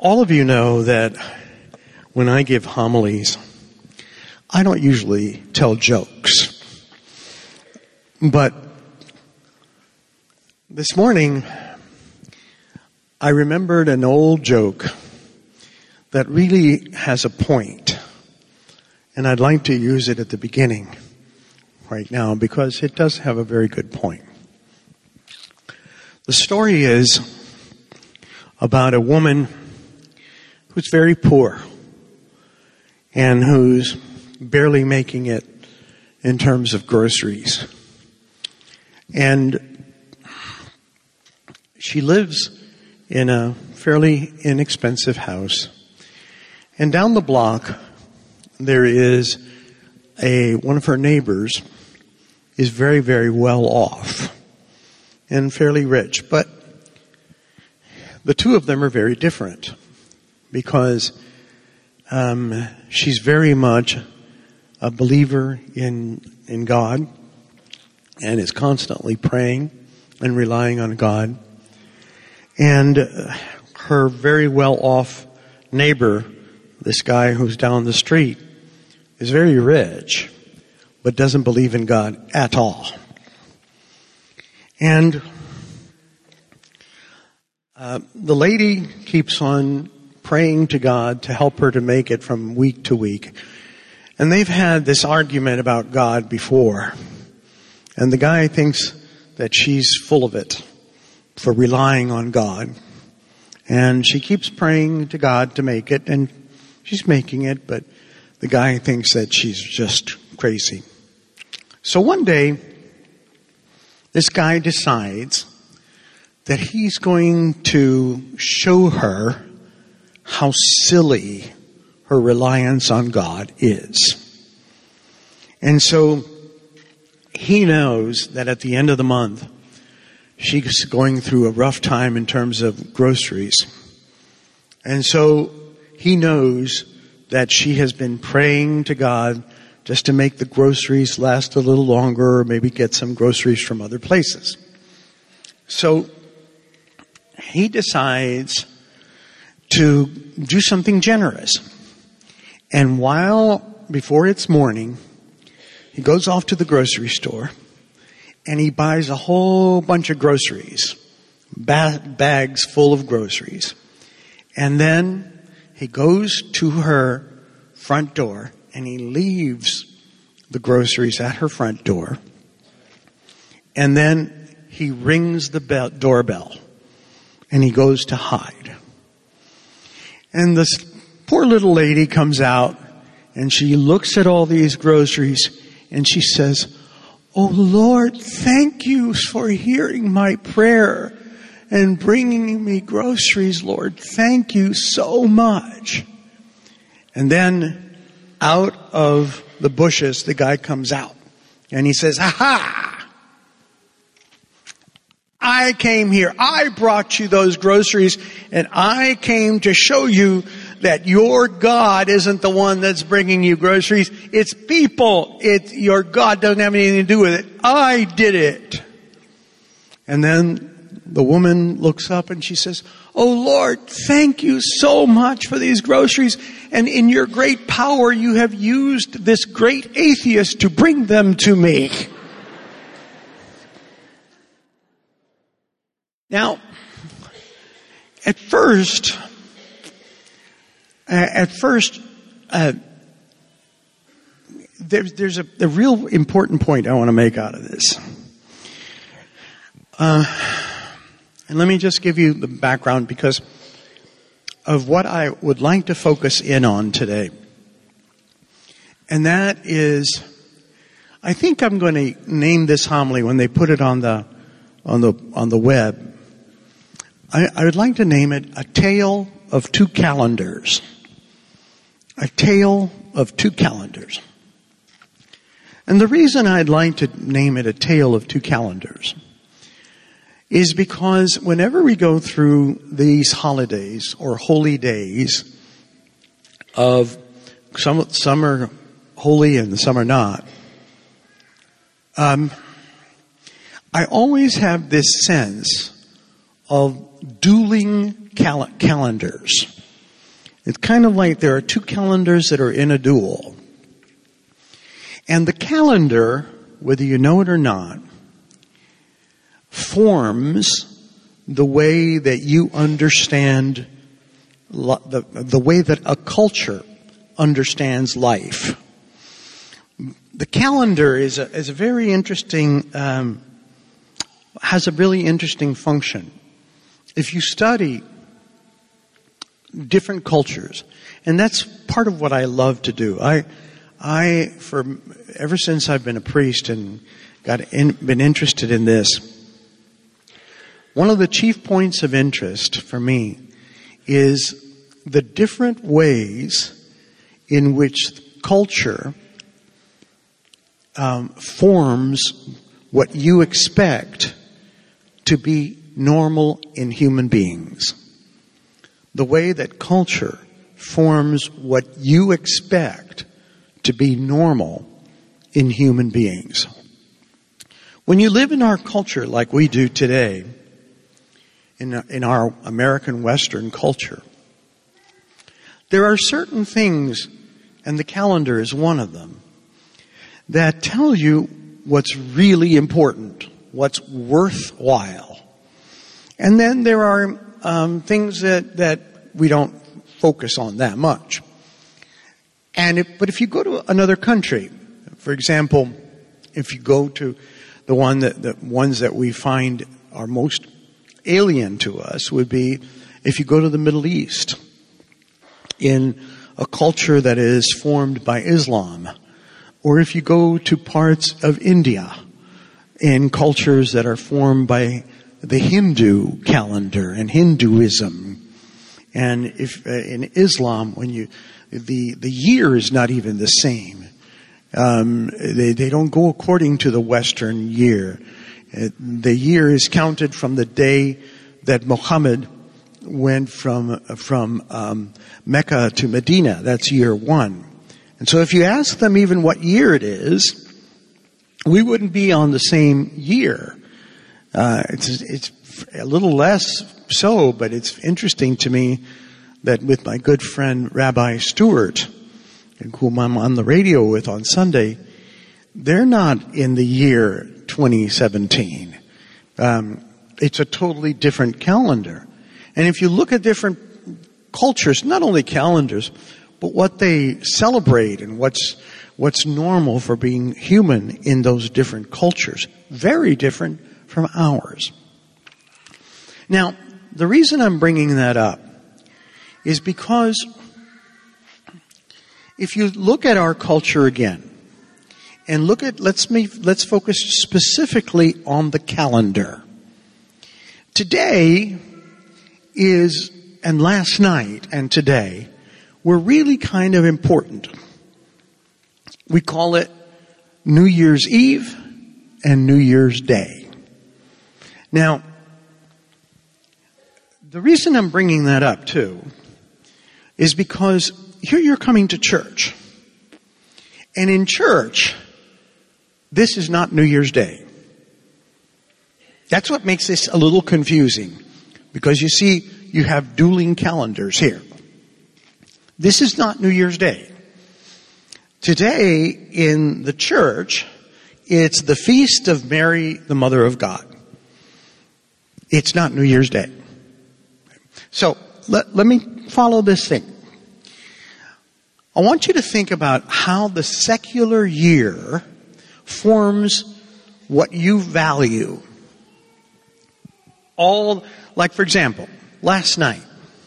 All of you know that when I give homilies, I don't usually tell jokes. But this morning, I remembered an old joke that really has a point. And I'd like to use it at the beginning right now because it does have a very good point. The story is about a woman who's very poor and who's barely making it in terms of groceries. And she lives in a fairly inexpensive house. And down the block, there is one of her neighbors is very, very well off and fairly rich. But the two of them are very different because she's very much a believer in God and is constantly praying and relying on God. And her very well-off neighbor, this guy who's down the street, is very rich, but doesn't believe in God at all. And the lady keeps on praying to God to help her to make it from week to week. And they've had this argument about God before. And the guy thinks that she's full of it for relying on God. And she keeps praying to God to make it, and she's making it, but the guy thinks that she's just crazy. So one day, this guy decides that he's going to show her how silly her reliance on God is. And so he knows that at the end of the month, she's going through a rough time in terms of groceries. And so he knows that she has been praying to God just to make the groceries last a little longer, or maybe get some groceries from other places. So he decides to do something generous. And before it's morning, he goes off to the grocery store and he buys a whole bunch of groceries, bags full of groceries. And then he goes to her front door and he leaves the groceries at her front door. And then he rings the doorbell and he goes to hide. And this poor little lady comes out and she looks at all these groceries and she says, "Oh Lord, thank you for hearing my prayer and bringing me groceries, Lord. Thank you so much." And then out of the bushes, the guy comes out and he says, "Aha! I came here. I brought you those groceries and I came to show you that your God isn't the one that's bringing you groceries. It's people. Your God doesn't have anything to do with it. I did it." And then the woman looks up and she says, "Oh Lord, thank you so much for these groceries. And in your great power, you have used this great atheist to bring them to me." Now, at first, there's a real important point I want to make out of this. And let me just give you the background because of what I would like to focus in on today. And that is, I think I'm going to name this homily when they put it on the web. I would like to name it A Tale of Two Calendars. A Tale of Two Calendars. And the reason I'd like to name it A Tale of Two Calendars is because whenever we go through these holidays or holy days of some are holy and some are not, I always have this sense of dueling calendars. It's kind of like there are two calendars that are in a duel. And the calendar, whether you know it or not, forms the way that you understand, the way that a culture understands life. The calendar is a very interesting, has a really interesting function. If you study different cultures, and that's part of what I love to do. Ever since I've been a priest and been interested in this, one of the chief points of interest for me is the different ways in which culture forms what you expect to be normal in human beings. The way that culture forms what you expect to be normal in human beings. When you live in our culture like we do today, in our American Western culture, there are certain things, and the calendar is one of them, that tell you what's really important, what's worthwhile. And then there are things that we don't focus on that much. But if you go to another country, for example, if you go to the ones that we find are most alien to us would be if you go to the Middle East, in a culture that is formed by Islam, or if you go to parts of India, in cultures that are formed by the Hindu calendar and Hinduism. And if in Islam, the year is not even the same. They don't go according to the Western year. The year is counted from the day that Muhammad went from Mecca to Medina. That's year 1. And so if you ask them even what year it is, we wouldn't be on the same year. It's a little less so, but it's interesting to me that with my good friend Rabbi Stewart, whom I'm on the radio with on Sunday, they're not in the year 2017. It's a totally different calendar. And if you look at different cultures, not only calendars, but what they celebrate and what's normal for being human in those different cultures, very different from ours. Now, the reason I'm bringing that up is because if you look at our culture again, and let's focus specifically on the calendar. Today and last night and today were really kind of important. We call it New Year's Eve and New Year's Day. Now, the reason I'm bringing that up too is because here you're coming to church. And in church, this is not New Year's Day. That's what makes this a little confusing. Because you see, you have dueling calendars here. This is not New Year's Day. Today, in the church, it's the feast of Mary, the Mother of God. It's not New Year's Day. So, let me follow this thing. I want you to think about how the secular year forms what you value. Like for example, last night,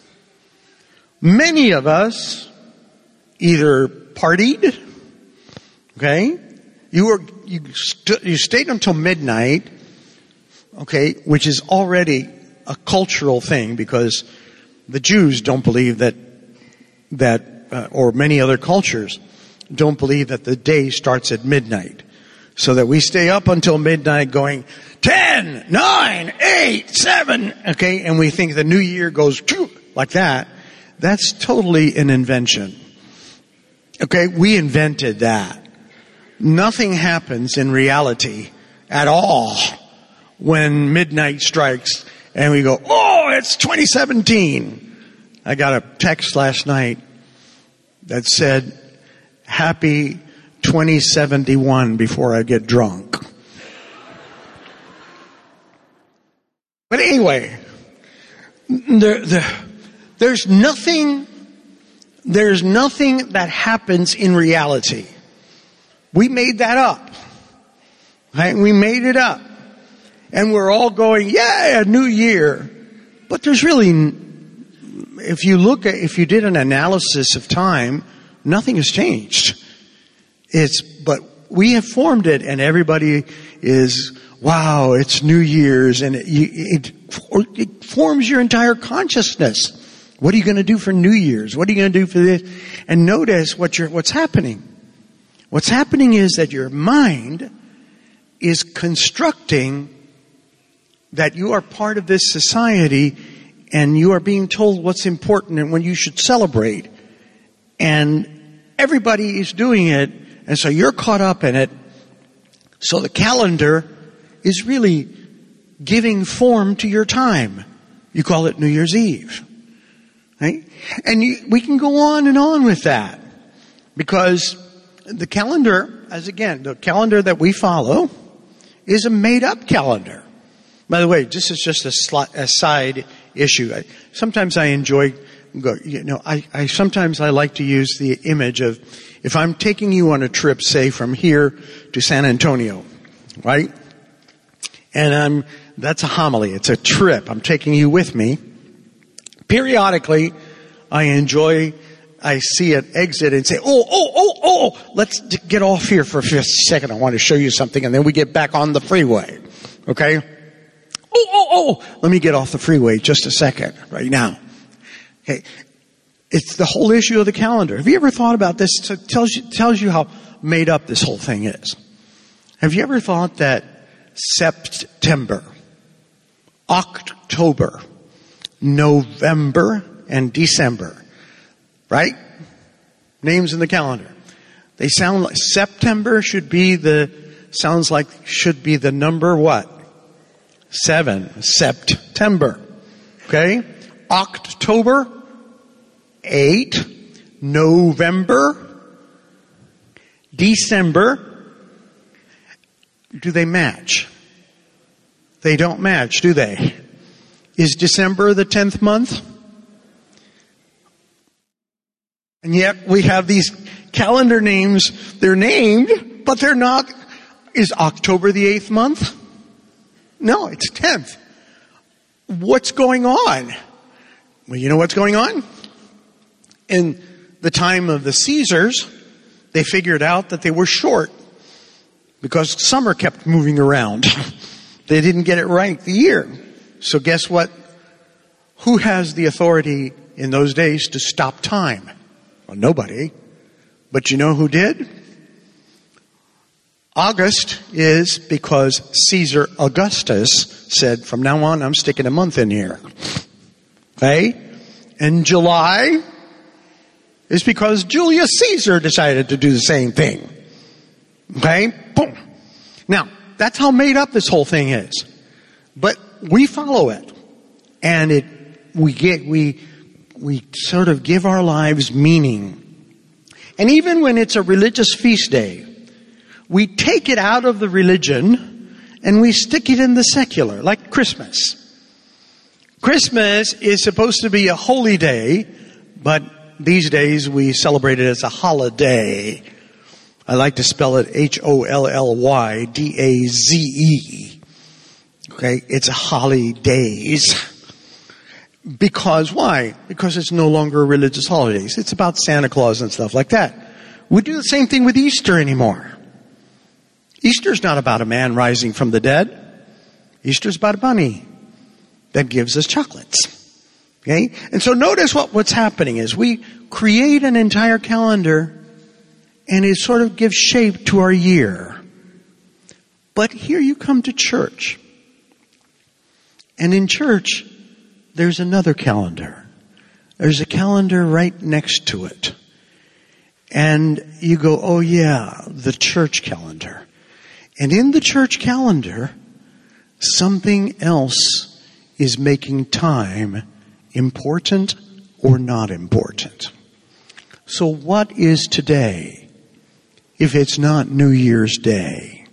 many of us either partied, okay? You stayed until midnight, okay, which is already a cultural thing because the Jews don't believe that or many other cultures don't believe that the day starts at midnight. So that we stay up until midnight going 10, 9, 8, 7, okay, and we think the new year goes like that. That's totally an invention. Okay, we invented that. Nothing happens in reality at all when midnight strikes and we go, oh, it's 2017. I got a text last night that said, "Happy 2071 before I get drunk." But anyway, there's nothing that happens in reality. We made that up. Right? We made it up. And we're all going, yeah, a new year. But there's really, if you did an analysis of time, nothing has changed. But we have formed it, and everybody is, wow, it's New Year's, and it forms your entire consciousness. What are you going to do for New Year's? What are you going to do for this? And notice what's happening. What's happening is that your mind is constructing that you are part of this society, and you are being told what's important and when you should celebrate. And everybody is doing it, and so you're caught up in it. So the calendar is really giving form to your time. You call it New Year's Eve. Right? And we can go on and on with that. Because the calendar, the calendar that we follow is a made-up calendar. By the way, this is just a side issue. Sometimes I enjoy, sometimes I like to use the image of, if I'm taking you on a trip, say from here to San Antonio, right? And that's a homily. It's a trip. I'm taking you with me. Periodically, I see an exit and say, let's get off here for a second. I want to show you something. And then we get back on the freeway. Okay? Let me get off the freeway just a second right now. Okay. It's the whole issue of the calendar. Have you ever thought about this? It tells you how made up this whole thing is. Have you ever thought that September, October, November, and December, right? Names in the calendar. They sound like September should be the number what? 7. September. Okay? October, 8. November, December. Do they match? They don't match, do they? Is December the 10th month? And yet we have these calendar names. They're named, but they're not. Is October the 8th month? No, it's 10th. What's going on? Well, you know what's going on? In the time of the Caesars, they figured out that they were short because summer kept moving around. They didn't get it right the year. So guess what? Who has the authority in those days to stop time? Well, nobody. But you know who did? August is because Caesar Augustus said, from now on, I'm sticking a month in here. Okay? And July is because Julius Caesar decided to do the same thing. Okay? Boom. Now, that's how made up this whole thing is. But we follow it. And we sort of give our lives meaning. And even when it's a religious feast day, we take it out of the religion and we stick it in the secular, like Christmas. Christmas is supposed to be a holy day, but these days we celebrate it as a holiday. I like to spell it HOLLYDAZE. Okay, it's a holidays. Because why? Because it's no longer a religious holiday. It's about Santa Claus and stuff like that. We do the same thing with Easter anymore. Easter's not about a man rising from the dead. Easter's about a bunny that gives us chocolates. Okay? And so notice what's happening is we create an entire calendar and it sort of gives shape to our year. But here you come to church. And in church, there's another calendar. There's a calendar right next to it. And you go, oh yeah, the church calendar. And in the church calendar, something else is making time important or not important. So what is today if it's not New Year's Day?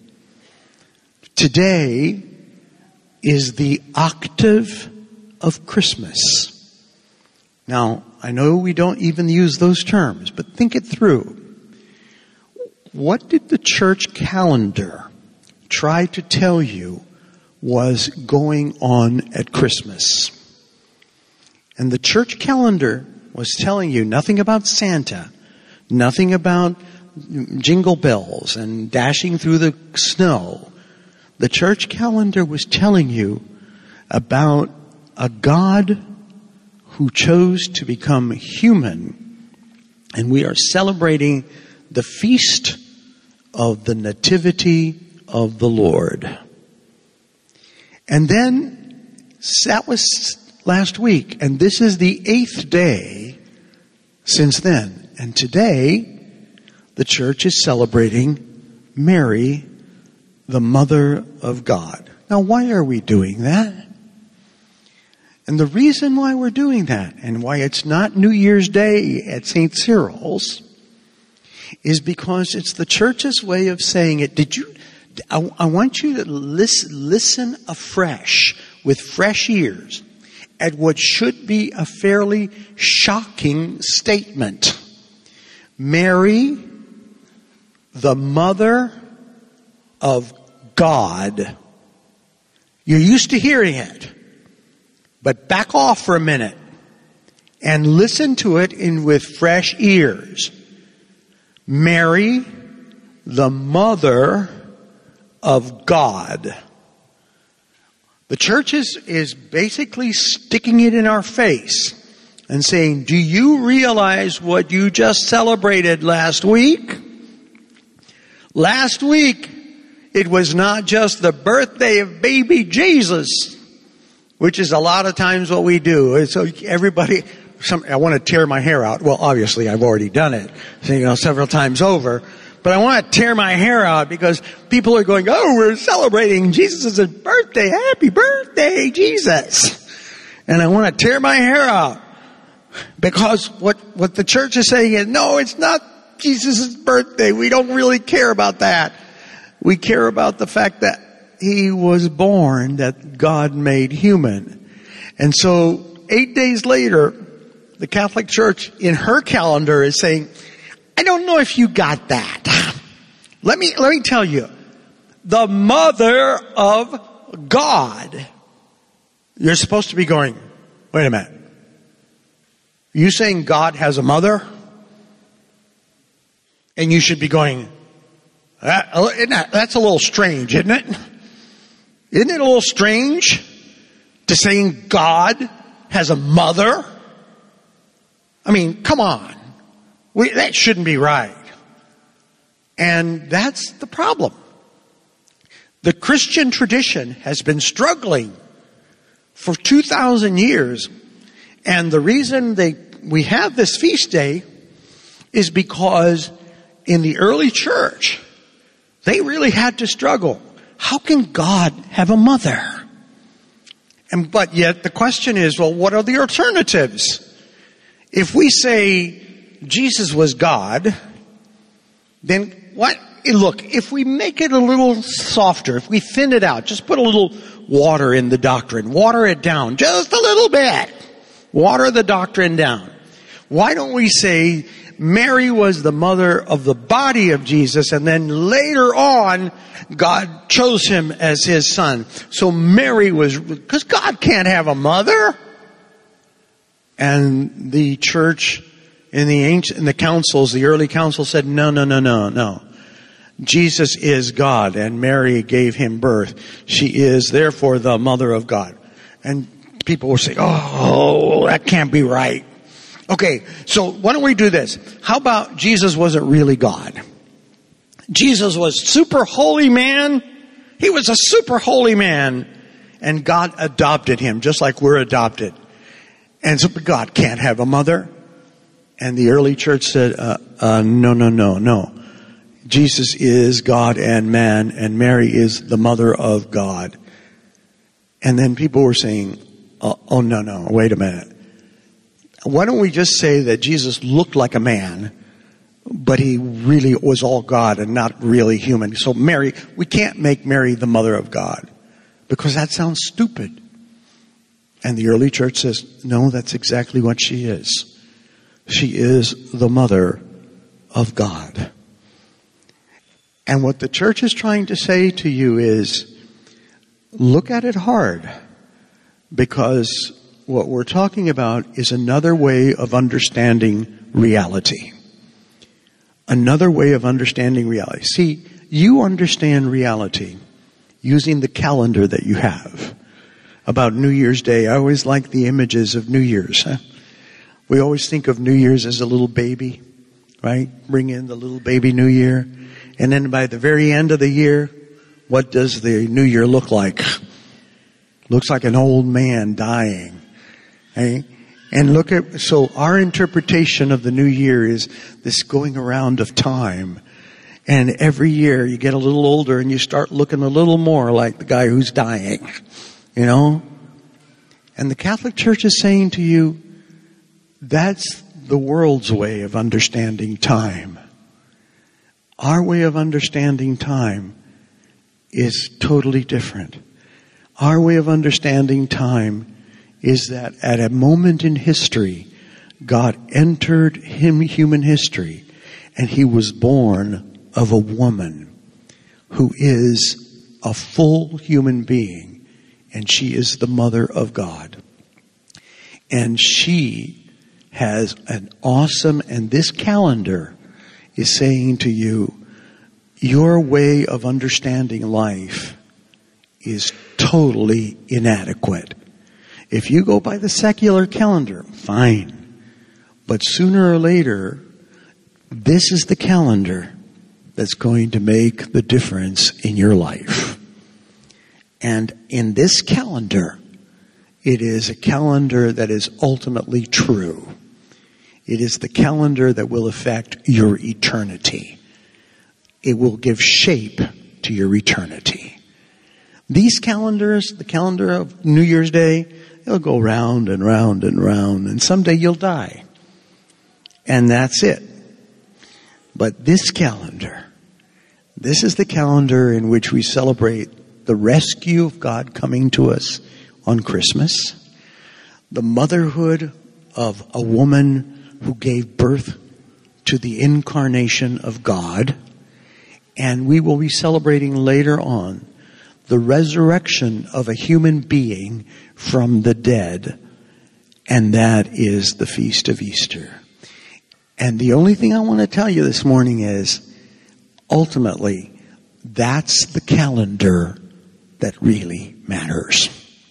Today is the octave of Christmas. Now, I know we don't even use those terms, but think it through. What did the church calendar try to tell you was going on at Christmas? And the church calendar was telling you nothing about Santa, nothing about jingle bells and dashing through the snow. The church calendar was telling you about a God who chose to become human, and we are celebrating the feast of the Nativity of the Lord. And then, that was last week, and this is the 8th day since then. And today, the church is celebrating Mary, the Mother of God. Now, why are we doing that? And the reason why we're doing that, and why it's not New Year's Day at St. Cyril's, is because it's the church's way of saying it. I want you to listen afresh, with fresh ears, at what should be a fairly shocking statement. Mary, the Mother of God. You're used to hearing it. But back off for a minute and listen to it with fresh ears. Mary, the Mother of God. The church is basically sticking it in our face and saying, do you realize what you just celebrated last week? Last week, it was not just the birthday of baby Jesus, which is a lot of times what we do. So everybody, I want to tear my hair out. Well, obviously I've already done it, several times over. But I want to tear my hair out because people are going, oh, we're celebrating Jesus' birthday. Happy birthday, Jesus. And I want to tear my hair out because what the church is saying is, no, it's not Jesus' birthday. We don't really care about that. We care about the fact that He was born, that God made human. And so 8 days later, the Catholic Church in her calendar is saying, I don't know if you got that. Let me tell you, the Mother of God. You're supposed to be going, wait a minute. Are you saying God has a mother? And you should be going, that's a little strange, isn't it? Isn't it a little strange to saying God has a mother? I mean, come on. That shouldn't be right. And that's the problem. The Christian tradition has been struggling for 2,000 years. And the reason we have this feast day is because in the early church, they really had to struggle. How can God have a mother? But yet the question is, well, what are the alternatives? If we say Jesus was God, then what? Look, if we make it a little softer, if we thin it out, just put a little water in the doctrine, water it down just a little bit. Water the doctrine down. Why don't we say Mary was the mother of the body of Jesus, and then later on, God chose him as his son. So Mary was, because God can't have a mother. And the church in the councils, the early council said, no. Jesus is God, and Mary gave him birth. She is therefore the mother of God. And people will say, oh, that can't be right. Okay, so why don't we do this? How about Jesus wasn't really God? Jesus was super holy man. He was a super holy man. And God adopted him, just like we're adopted. And so God can't have a mother. And the early church said, no. Jesus is God and man, and Mary is the mother of God. And then people were saying, oh, no, wait a minute. Why don't we just say that Jesus looked like a man, but he really was all God and not really human? So Mary, we can't make Mary the mother of God because that sounds stupid. And the early church says, no, that's exactly what she is. She is the mother of God. And what the church is trying to say to you is, look at it hard, because what we're talking about is another way of understanding reality. Another way of understanding reality. See, you understand reality using the calendar that you have. About New Year's Day, I always like the images of New Year's. We always think of New Year's as a little baby, right? Bring in the little baby New Year. And then by the very end of the year, what does the New Year look like? Looks like an old man dying. Okay? And so our interpretation of the New Year is this going around of time. And every year you get a little older and you start looking a little more like the guy who's dying. You know? And the Catholic Church is saying to you, that's the world's way of understanding time. Our way of understanding time is totally different. Our way of understanding time is that at a moment in history, God entered human history, and he was born of a woman who is a full human being, and she is the mother of God. And she has an awesome, and this calendar is saying to you, your way of understanding life is totally inadequate. If you go by the secular calendar, fine. But sooner or later, this is the calendar that's going to make the difference in your life. And in this calendar, it is a calendar that is ultimately true. It is the calendar that will affect your eternity. It will give shape to your eternity. These calendars, the calendar of New Year's Day, it'll go round and round and round, and someday you'll die. And that's it. But this calendar, this is the calendar in which we celebrate the rescue of God coming to us on Christmas, the motherhood of a woman who gave birth to the incarnation of God, and we will be celebrating later on the resurrection of a human being from the dead, and that is the Feast of Easter. And the only thing I want to tell you this morning is, ultimately, that's the calendar that really matters.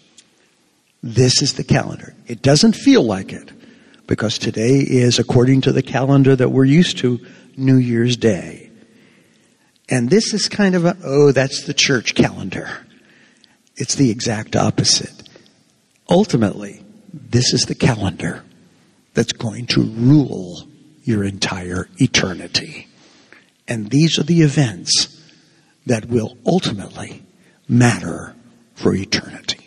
This is the calendar. It doesn't feel like it, because today is, according to the calendar that we're used to, New Year's Day. And this is kind of that's the church calendar. It's the exact opposite. Ultimately, this is the calendar that's going to rule your entire eternity. And these are the events that will ultimately matter for eternity.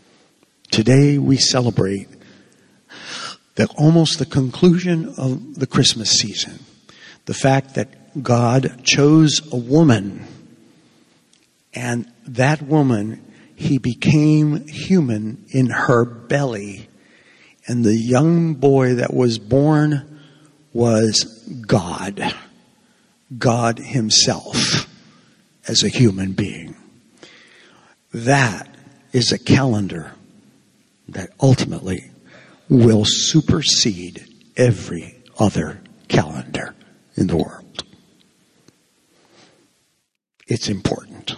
Today we celebrate almost the conclusion of the Christmas season. The fact that God chose a woman, and that woman, he became human in her belly. And the young boy that was born was God. God himself as a human being. That is a calendar that ultimately will supersede every other calendar in the world. It's important.